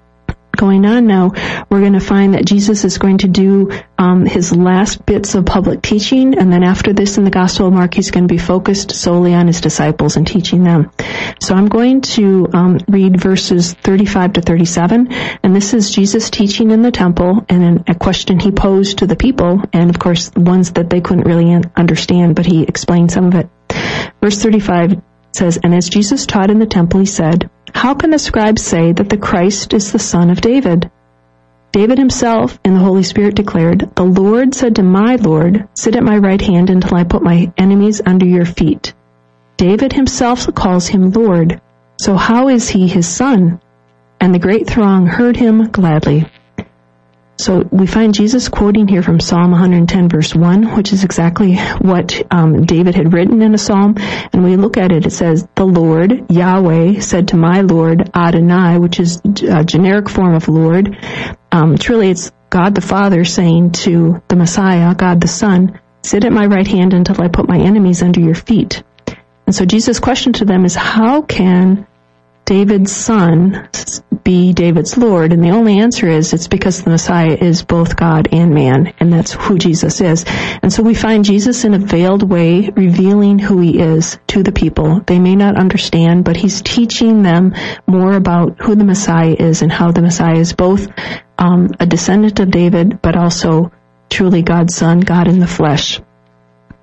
S4: Going on now, we're going to find that Jesus is going to do um, his last bits of public teaching, and then after this in the Gospel of Mark, he's going to be focused solely on his disciples and teaching them. So I'm going to um, read verses thirty-five to thirty-seven, and this is Jesus teaching in the temple, and an, a question he posed to the people, and of course the ones that they couldn't really understand, but he explained some of it. Verse thirty-five says, and as Jesus taught in the temple, he said, how can the scribes say that the Christ is the son of David? David himself in the Holy Spirit declared, the Lord said to my Lord, sit at my right hand until I put my enemies under your feet. David himself calls him Lord. So how is he his son? And the great throng heard him gladly. So we find Jesus quoting here from Psalm one hundred ten verse one, which is exactly what um, David had written in a psalm. And when we look at it, it says, the Lord, Yahweh, said to my Lord, Adonai, which is a generic form of Lord. Um, truly, it's God the Father saying to the Messiah, God the Son, sit at my right hand until I put my enemies under your feet. And so Jesus' question to them is, how can David's son be David's Lord? And the only answer is it's because the Messiah is both God and man, and that's who Jesus is. And so we find Jesus in a veiled way revealing who he is to the people. They may not understand, but he's teaching them more about who the Messiah is and how the Messiah is both um, a descendant of David, but also truly God's son, God in the flesh.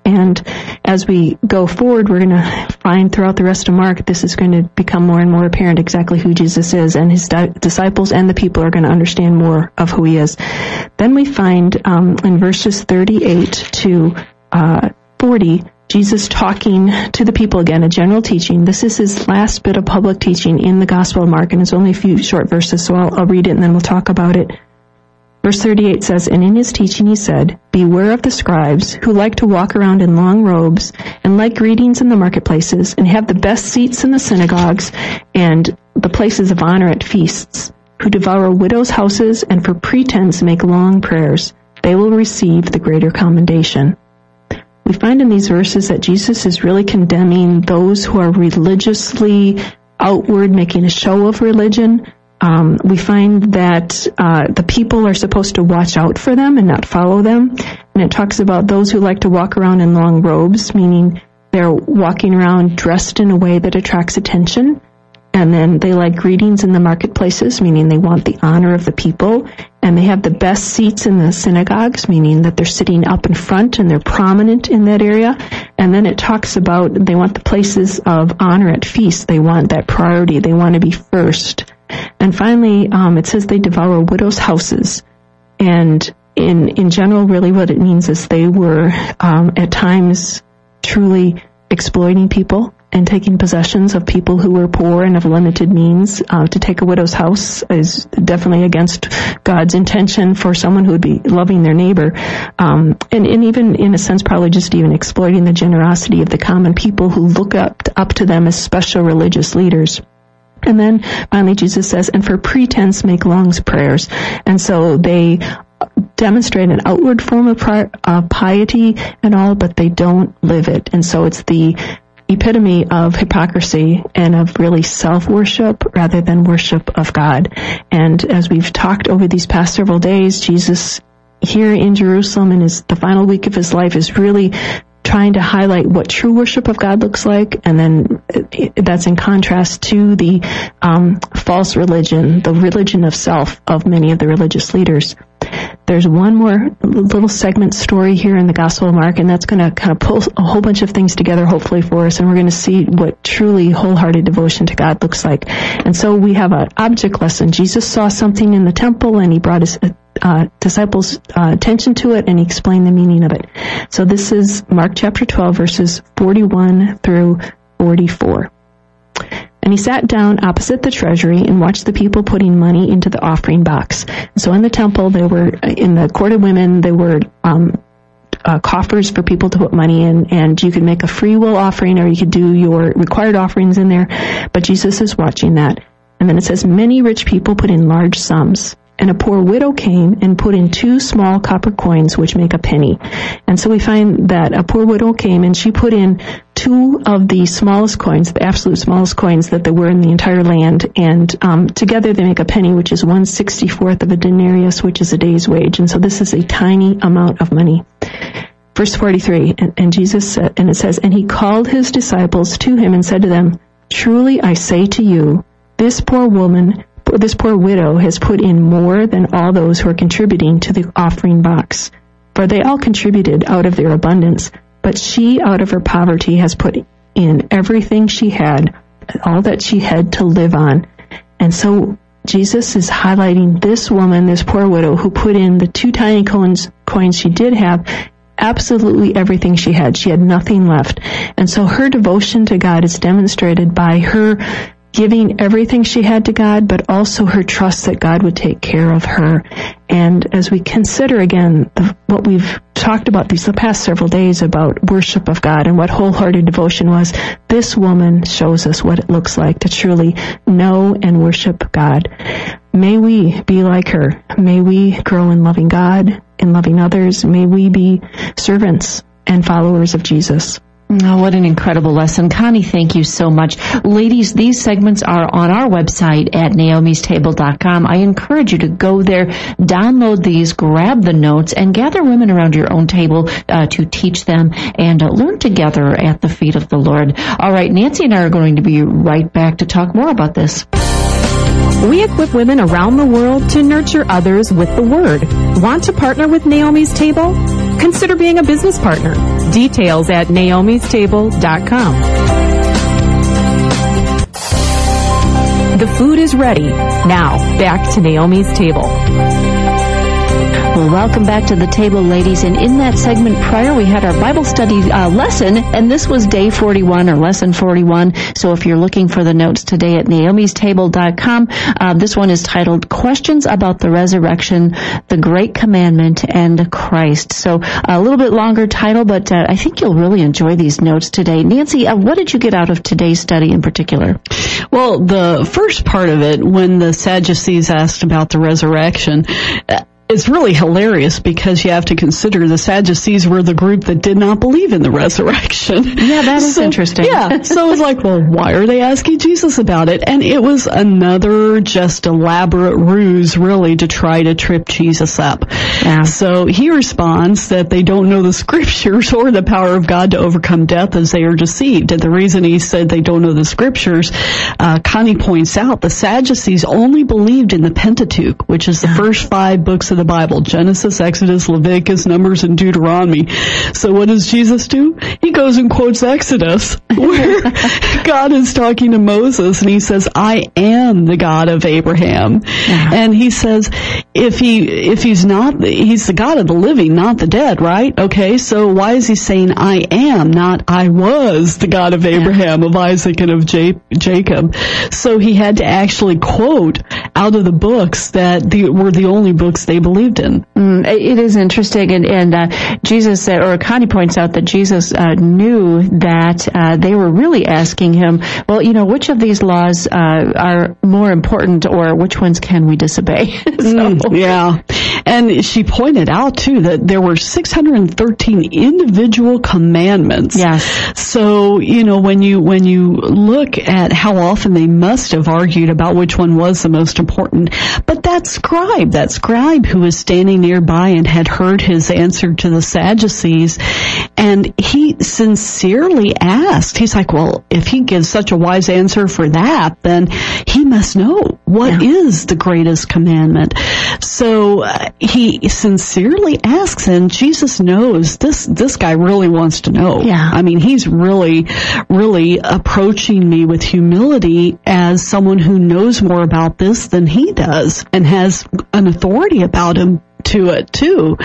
S4: And as we go forward, we're going to find throughout the rest of Mark, this is going to become more and more apparent exactly who Jesus is, and his di- disciples and the people are going to understand more of who he is. Then we find um, in verses thirty-eight to uh, forty, Jesus talking to the people again, a general teaching. This is his last bit of public teaching in the Gospel of Mark, and it's only a few short verses, so I'll, I'll read it and then we'll talk about it. Verse thirty-eight says, "And in his teaching he said, 'Beware of the scribes who like to walk around in long robes and like greetings in the marketplaces and have the best seats in the synagogues and the places of honor at feasts, who devour widows' houses and for pretense make long prayers. They will receive the greater commendation.'" We find in these verses that Jesus is really condemning those who are religiously outward, making a show of religion. Um, we find that uh, the people are supposed to watch out for them and not follow them. And it talks about those who like to walk around in long robes, meaning they're walking around dressed in a way that attracts attention. And then they like greetings in the marketplaces, meaning they want the honor of the people. And they have the best seats in the synagogues, meaning that they're sitting up in front and they're prominent in that area. And then it talks about they want the places of honor at feasts. They want that priority. They want to be first. And finally, um, it says they devour widows' houses. And in in general, really what it means is they were um, at times truly exploiting people and taking possessions of people who were poor and of limited means. Uh, to take a widow's house is definitely against God's intention for someone who would be loving their neighbor. Um, and, and even, in a sense, probably just even exploiting the generosity of the common people who look up to, up to them as special religious leaders. And then finally Jesus says, "And for pretense make long prayers." And so they demonstrate an outward form of pri- uh, piety and all, but they don't live it. And so it's the epitome of hypocrisy and of really self-worship rather than worship of God. And as we've talked over these past several days, Jesus here in Jerusalem in his, the final week of his life is really trying to highlight what true worship of God looks like, and then that's in contrast to the um, false religion, the religion of self of many of the religious leaders. There's one more little segment story here in the Gospel of Mark, and that's going to kind of pull a whole bunch of things together, hopefully, for us, and we're going to see what truly wholehearted devotion to God looks like. And so we have an object lesson. Jesus saw something in the temple, and he brought his uh, disciples' uh, attention to it, and he explained the meaning of it. So this is Mark chapter twelve, verses forty-one through forty-four. "And he sat down opposite the treasury and watched the people putting money into the offering box. So in the temple, there were, in the court of women, there were um, uh, coffers for people to put money in, and you could make a free will offering or you could do your required offerings in there. But Jesus is watching that. And then it says, many rich people put in large sums. And a poor widow came and put in two small copper coins, which make a penny. And so we find that a poor widow came and she put in two of the smallest coins, the absolute smallest coins that there were in the entire land. And um, together they make a penny, which is one sixty-fourth of a denarius, which is a day's wage. And so this is a tiny amount of money. Verse forty-three, and, and Jesus said, and it says, and he called his disciples to him and said to them, truly I say to you, this poor woman This poor widow has put in more than all those who are contributing to the offering box. For they all contributed out of their abundance, but she out of her poverty has put in everything she had, all that she had to live on. And so Jesus is highlighting this woman, this poor widow, who put in the two tiny coins, coins she did have, absolutely everything she had. She had nothing left. And so her devotion to God is demonstrated by her giving everything she had to God, but also her trust that God would take care of her. And as we consider again the, what we've talked about these the past several days about worship of God and what wholehearted devotion was, this woman shows us what it looks like to truly know and worship God. May we be like her. May we grow in loving God, in loving others. May we be servants and followers of Jesus.
S2: Oh, what an incredible lesson. Connie, thank you so much. Ladies, these segments are on our website at naomis table dot com. I encourage you to go there, download these, grab the notes, and gather women around your own table uh, to teach them and uh, learn together at the feet of the Lord. All right, Nancy and I are going to be right back to talk more about this.
S1: We equip women around the world to nurture others with the Word. Want to partner with Naomi's Table? Consider being a business partner. Details at naomis table dot com. The food is ready. Now, back to Naomi's Table.
S2: Well, welcome back to the table, ladies. And in that segment prior, we had our Bible study uh, lesson, and this was day forty-one or lesson forty-one. So if you're looking for the notes today at naomis table dot com, uh, this one is titled Questions About the Resurrection, the Great Commandment, and Christ. So a little bit longer title, but uh, I think you'll really enjoy these notes today. Nancy, uh, what did you get out of today's study in particular?
S3: Well, the first part of it, when the Sadducees asked about the resurrection, uh, it's really hilarious because you have to consider the Sadducees were the group that did not believe in the resurrection.
S2: Yeah, that is
S3: so,
S2: interesting.
S3: Yeah, so it was like, well, why are they asking Jesus about it? And it was another just elaborate ruse, really, to try to trip Jesus up.
S2: Yeah.
S3: So he responds that they don't know the scriptures or the power of God to overcome death as they are deceived. And the reason he said they don't know the scriptures, uh, Connie points out, the Sadducees only believed in the Pentateuch, which is the yeah. first five books of the Bible, Genesis, Exodus, Leviticus, Numbers, and Deuteronomy. So what does Jesus do? He goes and quotes Exodus, where God is talking to Moses, and he says, I am the God of Abraham. Yeah. And he says, if he, if he's not, he's the God of the living, not the dead, right? Okay, so why is he saying I am, not I was the God of Abraham, yeah. of Isaac, and of J- Jacob? So he had to actually quote out of the books that the, were the only books they believed in.
S2: Mm, it is interesting, and, and uh, Jesus, uh, or Connie points out that Jesus uh, knew that uh, they were really asking him, well, you know, which of these laws uh, are more important, or which ones can we disobey? so.
S3: mm, yeah. And she pointed out, too, that there were six hundred thirteen individual commandments.
S2: Yes.
S3: So, you know, when you when you look at how often they must have argued about which one was the most important, but that scribe, that scribe who was standing nearby and had heard his answer to the Sadducees, and he sincerely asked, he's like, well, if he gives such a wise answer for that, then he must know what yeah. is the greatest commandment. So uh, he sincerely asks, and Jesus knows this, this guy really wants to know.
S2: Yeah.
S3: I mean, he's really, really approaching me with humility as someone who knows more about this than he does and has an authority about him to it too.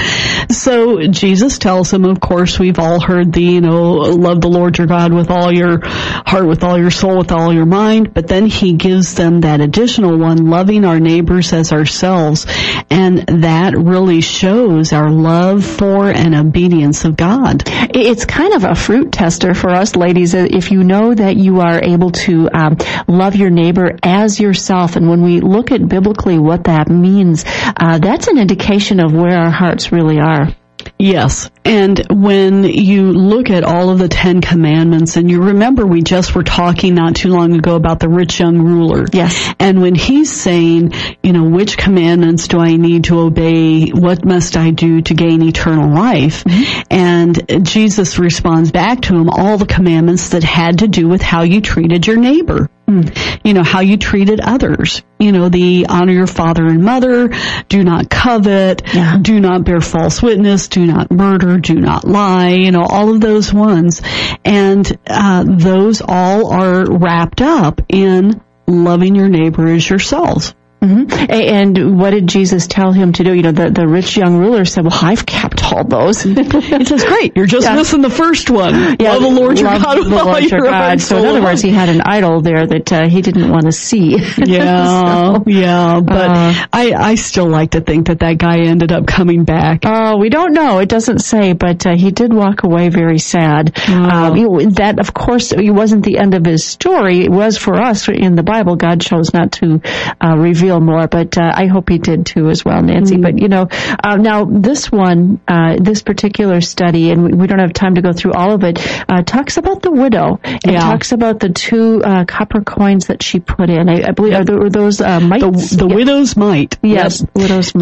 S3: So Jesus tells him, of course, we've all heard the, you know, love the Lord your God with all your heart, with all your soul, with all your mind. But then he gives them that additional one, loving our neighbors as ourselves. And that really shows our love for and obedience of God.
S2: It's kind of a fruit tester for us ladies. If you know that you are able to um, love your neighbor as yourself, and when we look at biblically what that means, uh, that's an indication of where our hearts really are.
S3: Yes. And when you look at all of the Ten Commandments, and you remember we just were talking not too long ago about the rich young ruler.
S2: Yes.
S3: And when he's saying, you know, which commandments do I need to obey? What must I do to gain eternal life? Mm-hmm. And Jesus responds back to him all the commandments that had to do with how you treated your neighbor. You know, how you treated others. You know, the honor your father and mother, do not covet,
S2: yeah.
S3: do not bear false witness, do not murder, do not lie, you know, all of those ones. And uh, those all are wrapped up in loving your neighbor as yourselves.
S2: Mm-hmm. And what did Jesus tell him to do? You know, the, the rich young ruler said, well, I've kept all those.
S3: He says, great, you're just yeah. missing the first one.
S2: Yeah,
S3: love the Lord your God with all your heart.
S2: So in other words, he had an idol there that uh, he didn't want to see.
S3: Yeah,
S2: so,
S3: yeah. But
S2: uh,
S3: I, I still like to think that that guy ended up coming back.
S2: Oh, uh, we don't know. It doesn't say, but uh, he did walk away very sad.
S3: Oh.
S2: Um, you, that, of course, it wasn't the end of his story. It was for us in the Bible. God chose not to uh, reveal more, but uh, I hope he did too as well, Nancy. Mm. But, you know, uh, now this one, uh, this particular study, and we, we don't have time to go through all of it, uh, talks about the widow. It
S3: yeah.
S2: talks about the two uh, copper coins that she put in. I, I believe, are, there, are those uh, mites?
S3: The, the
S2: yeah.
S3: widow's mite.
S2: Yes, yep. widow's mite.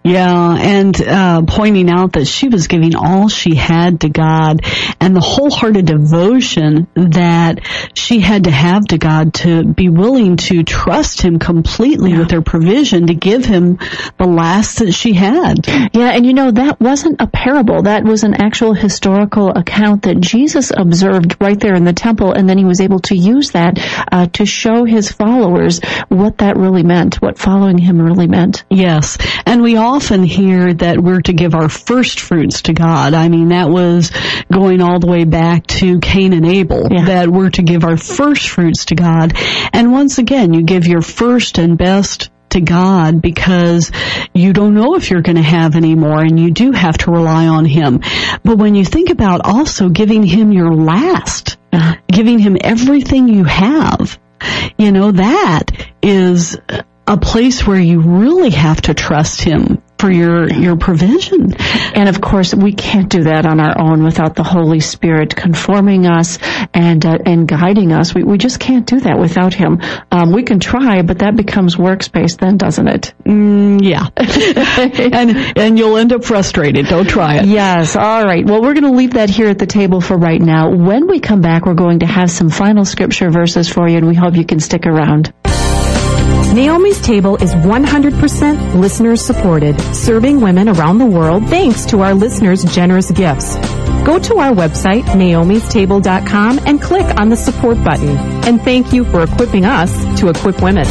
S3: Yeah, and uh, pointing out that she was giving all she had to God, and the wholehearted devotion that she had to have to God to be willing to trust Him completely yeah. with her provision, to give Him the last that she had.
S2: Yeah, and you know, that wasn't a parable. That was an actual historical account that Jesus observed right there in the temple, and then He was able to use that uh, to show His followers what that really meant, what following Him really meant.
S3: Yes, and we all often hear that we're to give our first fruits to God. I mean, that was going all the way back to Cain and Abel, yeah. that we're to give our first fruits to God. And once again, you give your first and best to God because you don't know if you're going to have any more, and you do have to rely on Him. But when you think about also giving Him your last, uh, giving Him everything you have, you know, that is a place where you really have to trust Him for your, your provision.
S2: And of course, we can't do that on our own without the Holy Spirit conforming us and uh, and guiding us. We we just can't do that without Him. Um, we can try, but that becomes works-based then, doesn't it?
S3: Mm, yeah. and and you'll end up frustrated. Don't try it.
S2: Yes. All right. Well, we're going to leave that here at the table for right now. When we come back, we're going to have some final scripture verses for you, and we hope you can stick around.
S1: Naomi's Table is one hundred percent listener supported, serving women around the world thanks to our listeners' generous gifts. Go to our website, naomis table dot com, and click on the support button. And thank you for equipping us to equip women.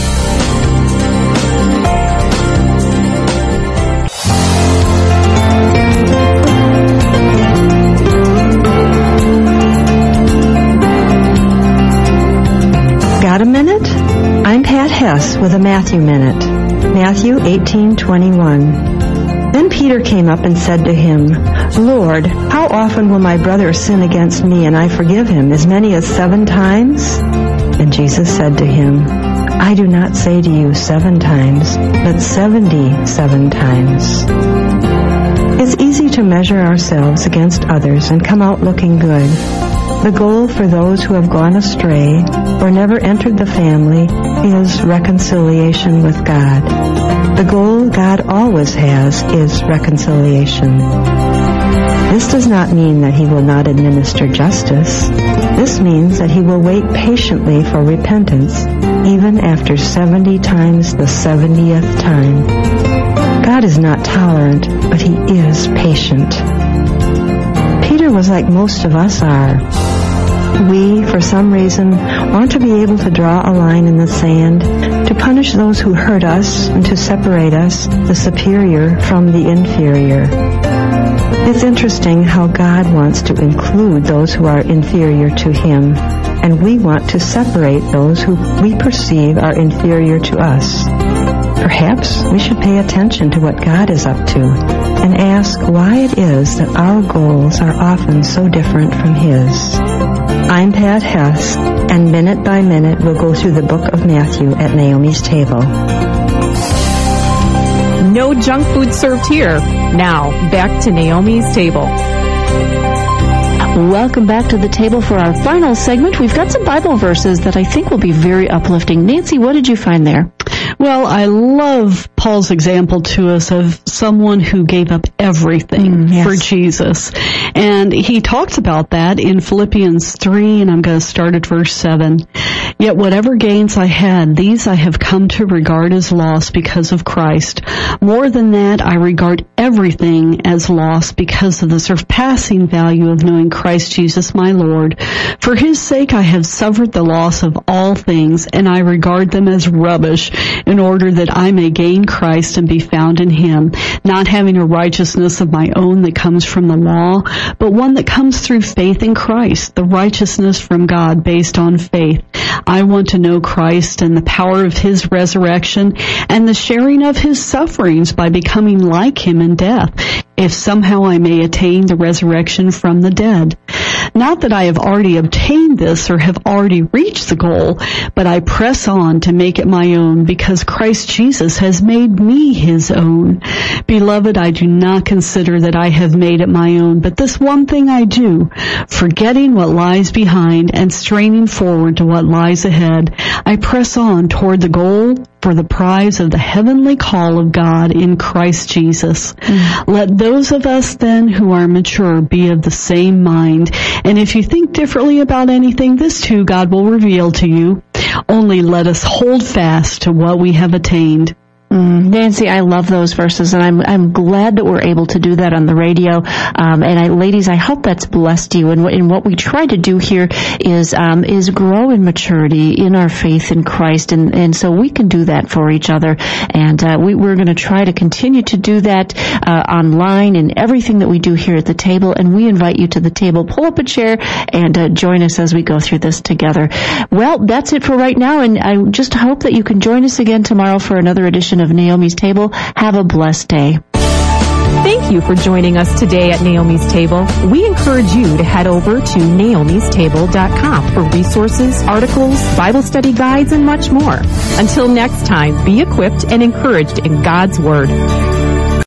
S5: Got a minute? I'm Pat Hess with a Matthew Minute. Matthew eighteen twenty-one. Then Peter came up and said to him, Lord, how often will my brother sin against me and I forgive him? As many as seven times? And Jesus said to him, I do not say to you seven times, but seventy-seven times. It's easy to measure ourselves against others and come out looking good. The goal for those who have gone astray or never entered the family is reconciliation with God. The goal God always has is reconciliation. This does not mean that He will not administer justice. This means that He will wait patiently for repentance, even after seventy times the seventieth time. God is not tolerant, but He is patient. Peter was like most of us are. We, for some reason, want to be able to draw a line in the sand, to punish those who hurt us, and to separate us, the superior, from the inferior. It's interesting how God wants to include those who are inferior to Him, and we want to separate those who we perceive are inferior to us. Perhaps we should pay attention to what God is up to and ask why it is that our goals are often so different from His. I'm Pat Hess, and minute by minute we'll go through the book of Matthew at Naomi's Table.
S1: No junk food served here. Now, back to Naomi's Table.
S2: Welcome back to the table for our final segment. We've got some Bible verses that I think will be very uplifting. Nancy, what did you find there?
S3: Well, I love Paul's example to us of someone who gave up everything mm, yes. for Jesus. And he talks about that in Philippians three, and I'm going to start at verse seven. Yet whatever gains I had, these I have come to regard as loss because of Christ. More than that, I regard everything as loss because of the surpassing value of knowing Christ Jesus my Lord. For His sake I have suffered the loss of all things, and I regard them as rubbish, in order that I may gain Christ and be found in Him, not having a righteousness of my own that comes from the law, but one that comes through faith in Christ, the righteousness from God based on faith. I want to know Christ and the power of His resurrection and the sharing of His sufferings by becoming like Him in death, if somehow I may attain the resurrection from the dead. Not that I have already obtained this or have already reached the goal, but I press on to make it my own because Christ Jesus has made me His own. Beloved, I do not consider that I have made it my own, but this one thing I do, forgetting what lies behind and straining forward to what lies ahead, I press on toward the goal for the prize of the heavenly call of God in Christ Jesus. Mm-hmm. Let those of us then who are mature be of the same mind. And if you think differently about anything, this too God will reveal to you. Only let us hold fast to what we have attained.
S2: Mm, Nancy, I love those verses, and I'm I'm glad that we're able to do that on the radio. Um, and I, ladies, I hope that's blessed you. And, and what we try to do here is um, is grow in maturity in our faith in Christ, and, and so we can do that for each other. And uh, we, we're going to try to continue to do that uh, online and everything that we do here at the table. And we invite you to the table. Pull up a chair and uh, join us as we go through this together. Well, that's it for right now, and I just hope that you can join us again tomorrow for another edition of Naomi's Table. Have a blessed day.
S1: Thank you for joining us today at Naomi's Table. We encourage you to head over to naomis table dot com for resources, articles, Bible study guides, and much more. Until next time, be equipped and encouraged in God's Word.